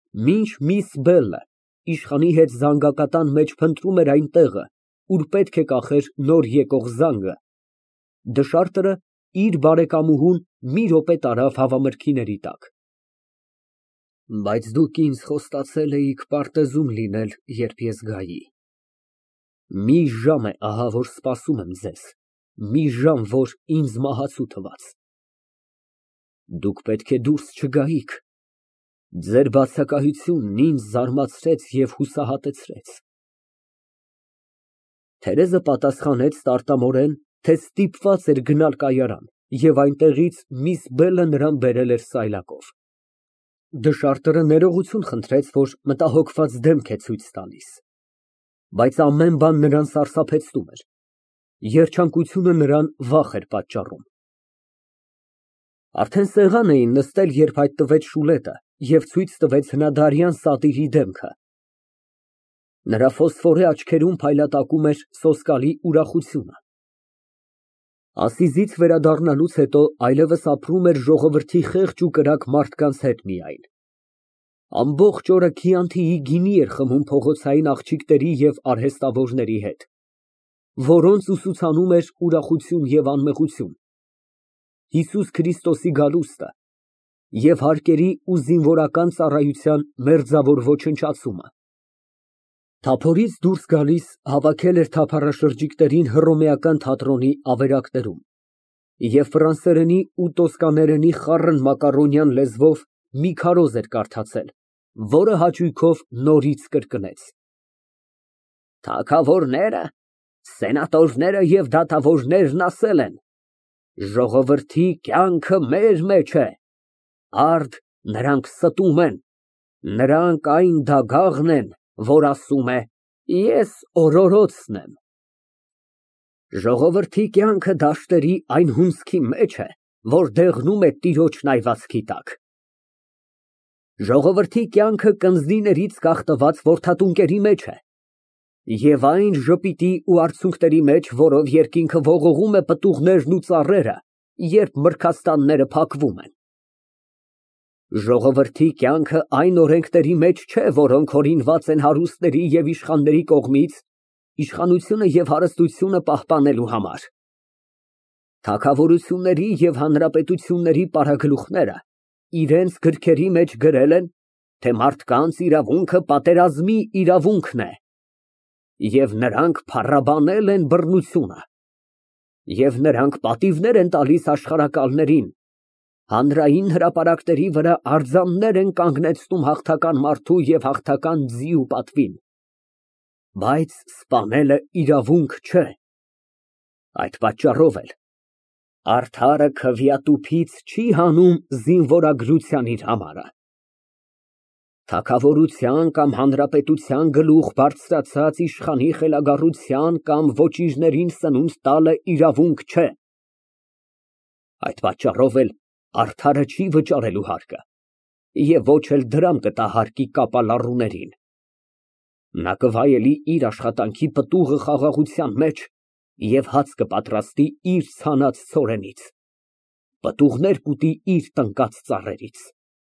Մինչ միս Բելը իշխանի հետ զանգակատան մեջ փնտրում էր այն տեղը, ուր պետք է կախեր նոր եկող զանգը, դշարտը իր բարեկամուհուն մի րոպե տարավ հավամրգիների տակ։ Բայց դուք ինձ խոստացել էիք պարտեզում լինել, երբ ես գայի։ Մի ժամ է ահա, որ սպասում եմ ձեզ, մի ժամ, որ ինձ մահացու թվաց։ Դուք պետք է դուրս չգայիք։ Ձեր բացակայությունն ինձ զարմացրեց և հուսահատեցրեց։ Թերեզը պատասխանեց տարտամորեն, թե ստիպված էր գնալ կայարան, և այնտեղից միս Բելը նրան բերել էր սայլակով։ Դշարտը ներողություն խնդրեց, որ մտահոգված դեմք է ցույց տալիս, բայց ամեն բան նրան սարսափեցնում էր, երջանկությունը նրան վախ էր պատճառում։ Արդեն սեղան էին նստել, երբ հայտնվեց Շուլետը և ցույց տվեց հնադարյան սատիրի դեմքը։ Նրա ֆոսֆորե աչքերում փայլատակում էր սոսկալի ուրախությունը։ Ասիզից վերադառնալուց հետո այլևս ապրում էր ժողովրդի խեղճ ու կրակ մարդկանց հետ միայն։ Ամբողջ օրը Քիանթիի գինի էր խմում փողոցային աղջիկների և արհեստավորների հետ, որոնց ուսուցանում էր ուրախություն և անմեղություն, Հիսուս Քրիստոսի գալուստը և հարկերի ու զինվորական ծառայության մերձավոր ոչնչացումը։ Թափորից դուրս գալիս հավաքել էր թափառաշրջիկներին հռոմեական թատրոնի ավերակներում և ֆրանսերենի ու տոսկաներենի խառն մակարոնյան լեզվով մի քարոզ էր կարդացել, որը հաճույքով նորից կրկնեց. Թագավորները, սենատորները և դատավորներն ասել են. ժողովրդի կյանքը մեր մեջ է, արդ նրանք ստում են, նրանք այն դագաղն են, որ ասում է. ես օրորոցն եմ։ Ժողովրդի կյանքը դաշտերի այն հունձքի մեջ է, որ դեղնում է տիրոջ նայվածքի տակ։ Ժողովրդի կյանքը կնձիներից կախտված որդատունկերի մեջ է և այն ժպիտի ու արցունքների մեջ, որով երկինքը ողողում է պտուղներն ու ծառերը, երբ մրգաստանները փակվում են։ Ժողովրդի կյանքը այն օրենքների մեջ չէ, որոնք հորինված են հարուստների և իշխանների կողմից իշխանությունը և հարստությունը պահպանելու համար։ Թագավորությունների և հանրապետությունների պարագլուխները իրենց գրքերի մեջ գրել են, թե մարդկանց իրավունքը պատերազմի իրավունքն է, և նրանք փառաբանել են բռնությունը, և նրանք պատիվներ են տալիս աշխարհակալներին, հանրային հրապարակների վրա արձաններ են կանգնեցնում հաղթական մարդու և հաղթական ձիու պատվին, բայց սպանելը իրավունք չէ։ Այդ պատճառով էլ արդարը քվեատուփից չի հանում զինվորագրության իր համարը։ Թագավորության կամ հանրապետության գլուխ բարձրացած իշխանի խելագարության կամ ոճիրներին սնունդ տալը իրավունք չէ։ Այդ պատճառով էլ արդարը չի վճարելու հարկը և ոչ էլ դրամ կտա հարկի կապալառուներին։ Նա կվայելի իր աշխատանքի պտուղը խաղաղության մեջ և հաց կպատրաստի իր ցանած ցորենից, պտուղներ կուտի իր տնկած ծառերից։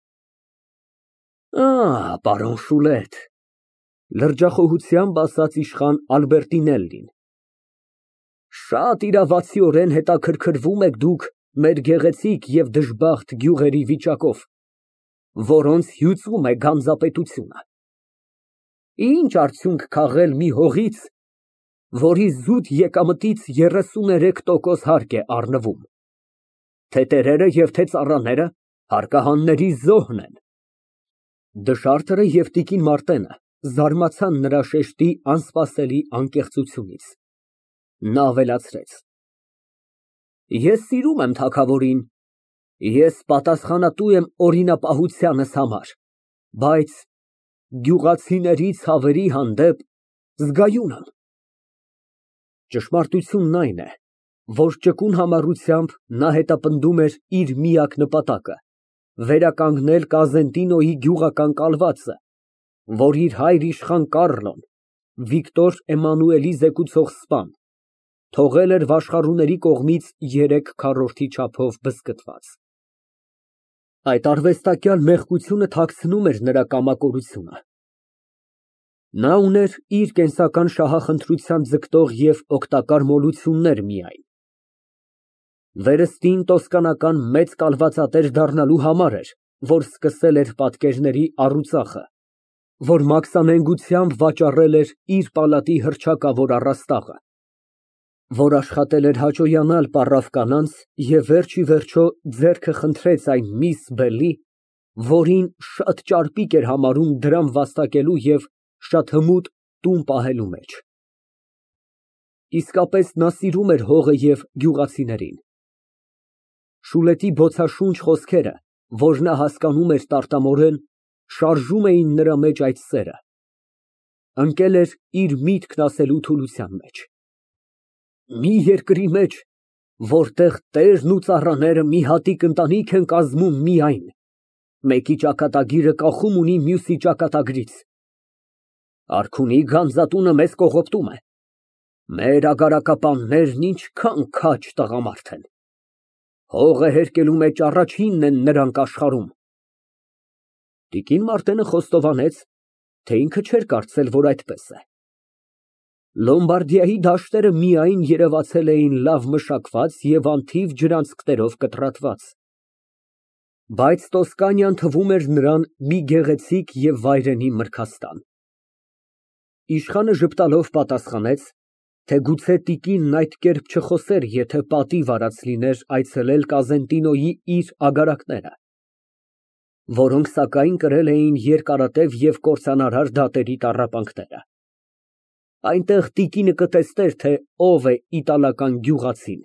Պարոն Շուլետ, լրջախոհությամբ ասաց իշխան Ալբերտինելլին, շատ իրավացիորեն հետաքրքրվում եք դուք մեր գեղեցիկ և դժբախտ գյուղերի վիճակով, որոնց հյուծում է գանձապետությունը։ Ինչ արդյունք քաղել մի հողից, որի զուտ եկամտից 33% հարկ է առնվում, թե տերերը և թե ծառաները հարկահանների զոհն են։ Դշարտը և տիկին Մարտենը զարմացան նրա շեշտի անսպասելի անկեղծությունից։ Նա ավելացրեց. Ես սիրում եմ թագավորին, ես պատասխանատու եմ օրինապահությանս համար, բայց գյուղացիների ցավերի հանդեպ զգայուն եմ։ Ճշմարտությունն այն է, որ ճկուն համառությամբ նա հետապնդում էր իր միակ նպատակը՝ վերականգնել Կազենտինոյի գյուղական կալվածը, որ իր հայր իշխան Կառլոն, Վիկտոր Էմանուելի զեկուցող սպան, թողել էր վաշխառուների կողմից 3/4 չափով բզկտված։ Այդ արվեստակյալ մեղքությունը թաքցնում էր նրա կամակորությունը։ Նա ուներ իր կենսական շահախնդրության ձգտող և օգտակար մոլություններ միայն։ Վերստին տոսկանական մեծ կալվածատեր դառնալու համար էր, որ սկսել էր պատկերների առուծախը, որ մաքսանենգությամբ վաճառել էր իր պալատի հռչակավոր առաստաղը, որ աշխատել էր հաճոյանալ պառավ կանանց և վերջ ի վերջո ձեռքը խնդրեց այն միս Բելի, որին շատ ճարպիկ էր համարում դրամ վաստակելու և շատ հմուտ տուն պահելու մեջ։ Իսկապես նա սիրում էր հողը և գյուղացիներին։ Շուլետի բոցաշունչ խոսքերը, որ նա հասկանում էր տարտամորեն, շարժում էին նրա մեջ այդ սերը։ Ընկել էր իր միտքն ասելու թուլության մեջ։ Մի երկրի մեջ, որտեղ տերն ու ծառաները մի հատիկ ընտանիք են կազմում միայն, մեկի ճակատագիրը կախում ունի մյուսի ճակատագրից։ Արքունի գանձատունը մեզ կողոպտում է։ Մեր ագարակապաններն ինչքան քաջ տղամարդ են։ Հողը հերկելու մեջ առաջինն են նրանք աշխարհում։ Տիկին Մարտենը խոստովանեց, թե ինքը չէր կարծել, որ այդպես է։ Լոմբարդիայի դաշտերը միայն երևացել էին լավ մշակված և անթիվ ջրանցքներով կտրատված։ Բայց Տոսկանիան թվում էր նրան մի գեղեցիկ և վայրենի մրգաստան։ Իշխանը ժպտալով պատասխանեց, թե գուցե տիկինն այդ կերպ չխոսեր, եթե պատիվ արած լիներ այցելել Կազենտինոյի իր ագարակները, որոնք սակայն կրել էին երկարատև և կործանարար դատերի տառապանքները։ Այնտեղ տիկինը կտեսներ, թե ով է իտալական գյուղացին։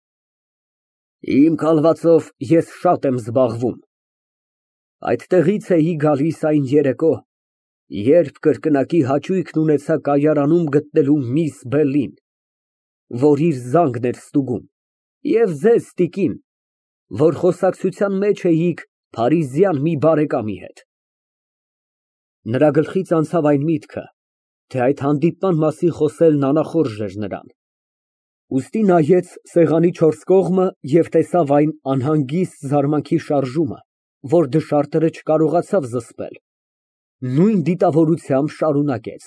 Իմ կալվածով ես շատ եմ զբաղվում։ Այդտեղից էի գալիս այն երեկո, երբ կրկնակի հաճույքն ունեցա կայարանում գտնելու միս Բելլին, որ իր զանգն էր ստուգում, և ձեզ, տիկին, որ խոսակցության մեջ էիք փարիզյան մի բարեկամի հետ։ Նրա գլխից անցավ այն միտքը, թե այդ հանդիպման մասին խոսելն անախորժ էր նրան, ուստի նայեց սեղանի չորս կողմը և տեսավ այն անհանգիստ զարմանքի շարժումը, որ դշարտերը չկարողացավ զսպել, նույն դիտավորությամբ շարունակեց.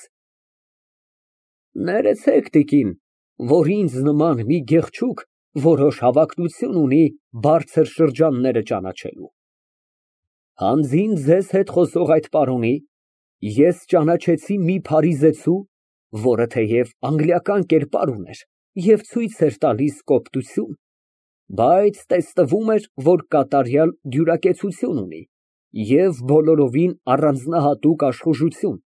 Ներեցեք, տիկին, որ ինձ նման մի գեղչուկ որոշ հավակնություն ունի բարձր շրջանները ճանաչելու։ Հանձին ձեզ հետ խոսող այդ պարոնի ես ճանաչեցի մի փարիզեցու, որը թեև անգլիական կերպար ուներ և ցույց էր տալիս կոպտություն, բայց տեսնվում էր, որ կատարյալ դյուրակեցություն ունի և բոլորովին առանձնահատուկ աշխուժություն։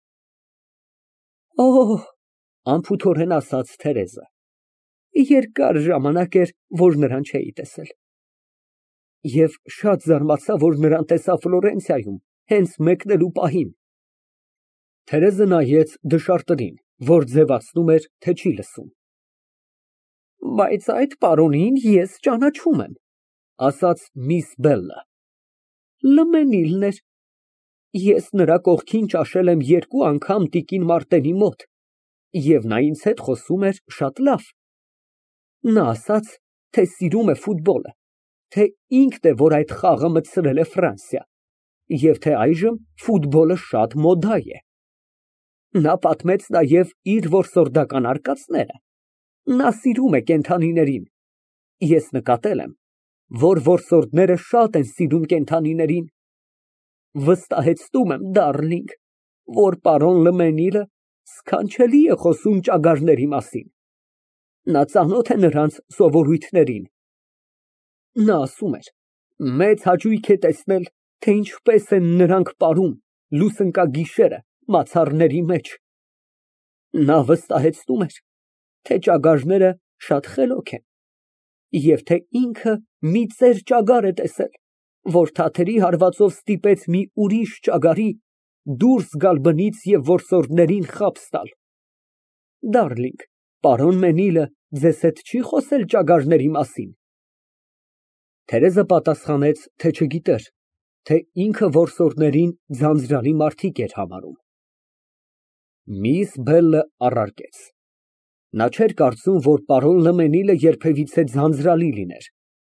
Օ, անփութորեն ասաց Թերեզը, երկար ժամանակ էր, որ նրան չէի տեսել, և շատ զարմացա, որ նրան տեսա Ֆլորենցիայում, հենց մեկնելու պահին։ Թերեզը նայեց դշարտերին, որ ձևացնում էր, թե չի լսում։ Բայց այդ պարոնին ես ճանաչում եմ, ասաց միս Բելլը։ Լմենիլն էր։ Ես նրա կողքին ճաշել եմ երկու անգամ տիկին Մարտենի մոտ, և նա ինձ հետ խոսում էր շատ լավ։ Նա ասաց, թե սիրում է ֆուտբոլը, թե ինքն է, որ այդ խաղը մտցրել է Ֆրանսիա, և թե այժմ ֆուտբոլը շատ մոդա է։ Նա պատմեց նաև իր որսորդական արկածները։ Նա սիրում է կենդանիներին։ Ես նկատել եմ, որ որսորդները շատ են սիրում կենդանիներին։ Վստահեցնում եմ, դառլինգ, որ պարոն Լմենիլը սքանչելի է խոսում ճագարների մասին։ Նա ծանոթ է նրանց սովորույթներին։ Նա ասում էր, մեծ հաճույք է տեսնել, թե ինչպես են նրանք ապրում լուսնկագիշերը մացառների մեջ։ Նա վստահեցնում էր, թե ճագարները շատ խելոք են, և թե ինքը մի ծեր ճագար է տեսել, որ թաթերի հարվածով ստիպեց մի ուրիշ ճագարի դուրս գալ բնից և որսորդներին խաբս տալ։ Դառլինգ, պարոն Մենիլը ձեզ հետ չի խոսել ճագարների մասին։ Թերեզը պատասխանեց, թե չգիտեր, թե ինքը որսորդներին ձանձրալի մարդիկ էր համարում։ Միս Բելլը առարկեց. նա չէր կարծում, որ պարոն Լմենիլը երբևիցե ձանձրալի լիներ,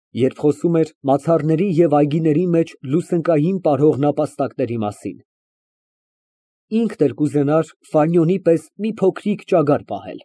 Երբ խոսում էր մացառների և այգիների մեջ լուսնկային պարող նապաստակների մասին, ինքն էլ կուզենար Ֆանյոնի պես մի փոքրիկ ճագար պահել։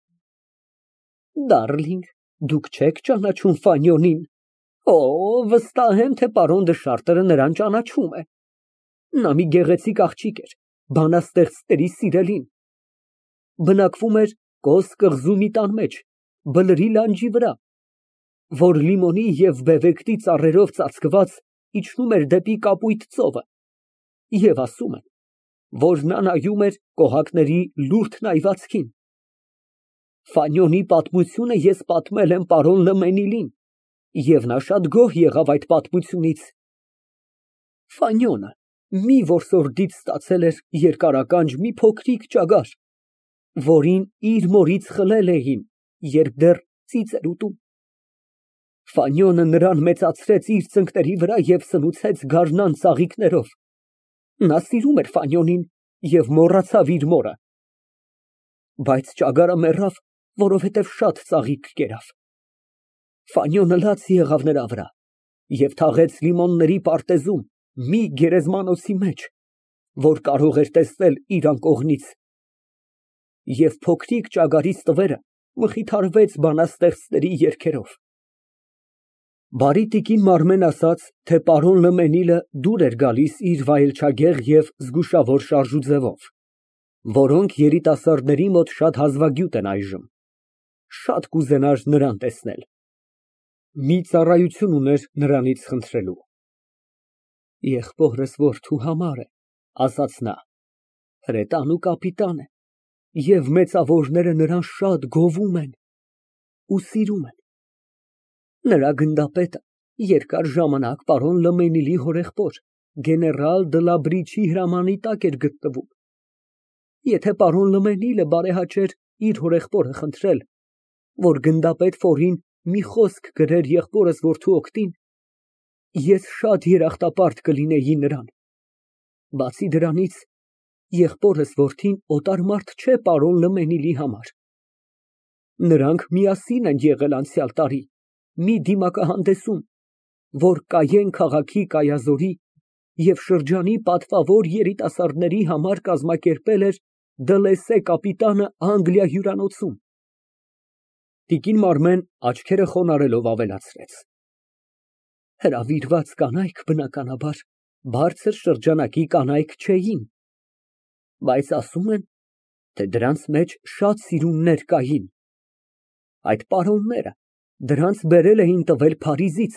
Դարլինգ, դուք չեք ճանաչում Ֆանյոնին։ Օ, վստահ եմ, թե պարոն Դշարտերը նրան ճանաչում է։ Նա մի գեղեցիկ աղջիկ էր, բանաստեղծների սիրելին։ Բնակվում էր Կոս կղզու մի տան մեջ, բլրի լանջի վրա, որ լիմոնի և բևեկտի ծառերով ծածկված իջնում էր դեպի Կապույտ ծովը, և ասում են, որ նա նայում էր կոհակների լուրդն այվածքին։ Ֆանյոնի պատմությունը ես պատմել եմ պարոն Լմենիլին, և նա շատ գոհ եղավ այդ պատմությունից։ Ֆանյոնը մի որսորդից ստացել էր երկարականջ մի փոքրիկ ճագար, որին իր մորից խլել էին, երբ դեռ ծիծ էր ուտում։ Ֆանյոնը նրան մեծացրեց իր ծնկների վրա և սնուցեց գարնան ծաղիկներով։ Նա սիրում էր Ֆանյոնին և մոռացավ իր մորը։ Բայց ճագարը մեռավ, որովհետև շատ ծաղիկ կերավ։ Ֆանյոնը լաց եղավ նրա վրա և թաղեց լիմոնների պարտեզում մի գերեզմանոցի մեջ, որ կարող էր տեսնել իր անկողնից։ Եվ փոքրիկ ճագարի ստվերը մխիթարվեց բանաստեղծների երգերով։ Բարի տիկին Մարմեն ասաց, թե պարոն Լմենիլը դուր էր գալիս իր վայելչագեղ և զգուշավոր շարժուձևով, որոնք երիտասարդների մոտ շատ հազվագյուտ են այժմ, շատ կուզենար նրան տեսնել։ Մի ծառայություն ուներ նրանից խնդրելու։ Եղբորս որդու համար է, ասաց նա, հրետանու կապիտան է, և մեծավորները նրան շատ գովում են ու սիրում են։ Նրա գնդապետը երկար ժամանակ պարոն Լմենիլի հորեղբոր գեներալ Դլաբրիչի հրամանի տակ էր գտնվում։ Եթե պարոն Լմենիլը բարեհաճեր իր հորեղբորը խնդրել, որ գնդապետ Ֆորին մի խոսք գրեր եղբորս որդու օգտին, ես շատ երախտապարտ կլինեի նրան։ Բացի դրանից, եղբորս որդին օտար մարդ չէ պարոն Լմենիլի համար։ Նրանք միասին են եղել անցյալ տարի մի դիմակահանդեսում, որ Կայեն քաղաքի կայազորի և շրջանի պատվավոր երիտասարդների համար կազմակերպել էր Դլեսե կապիտանը Անգլիա հյուրանոցում։ Տիկին Մարմեն աչքերը խոնարհելով ավելացրեց. Հրավիրված կանայք, բնականաբար, բարձր շրջանակի կանայք չէին, բայց ասում են, թե դրանց մեջ շատ սիրուններ կային։ Այդ պարոնները դրանց բերել էին տվել Փարիզից։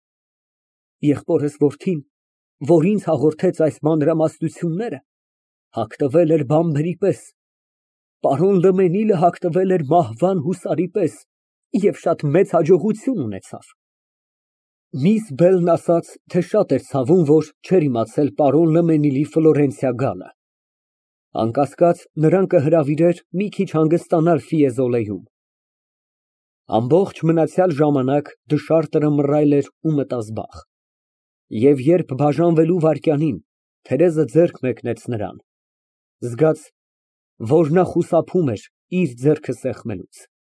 Եղբորս որդին, որ ինձ հաղորդեց այս մանրամասնությունները, հագնվել էր բանբերի պես, պարոն Լմենիլը հագնվել էր մահվան հուսարի պես և շատ մեծ հաջողություն ունեցավ։ Միս Բելն ասաց, թե շատ էր ցավում, որ չէր իմացել պարոն Լմենիլի Ֆլորենցիա գալը։ Անկասկած, նրան կհրավիրեր մի քիչ հանգստանալ Ֆիեզոլեում։ Ամբողջ մնացյալ ժամանակ Դշարտերը մռայլ էր ու մտազբաղ։ Եվ երբ բաժանվելու վայրկյանին Թերեզը ձեռք մեկնեց նրան, զգաց, որ նա խուսափում էր իր ձեռքը սեղմելուց։